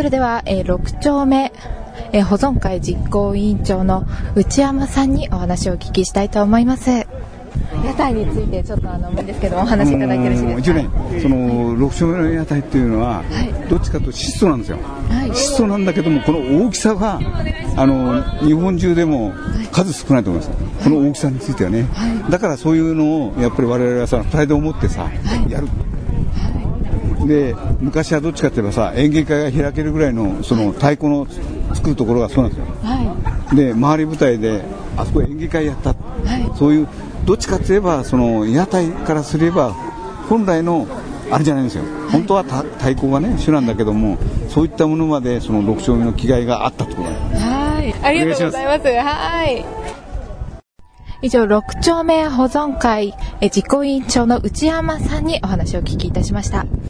それでは、6丁目、保存会実行委員長の内山さんにお話をお聞きしたいと思います。屋台についてちょっといいんですけどもお話しいただいてよろしいですか。 一応ね、その6丁目の屋台っていうのは、どっちかというと質素なんですよ、質素なんだけども、この大きさが日本中でも数少ないと思います、この大きさについてはね、だからそういうのをやっぱり我々はさ、プライドを持ってさ、やる。で、昔はどっちかって言えばさ、演芸会が開けるぐらいのその太鼓の作るところがそうなんですよ、で周り舞台であそこ演芸会やった、そういうどっちかって言えばその屋台からすれば本来のあれじゃないんですよ、本当は太鼓がね主なんだけども、そういったものまでその6丁目の気概があったところ。 ありがとうございます。以上、6丁目保存会実行委員長の内山さんにお話をお聞きいたしました。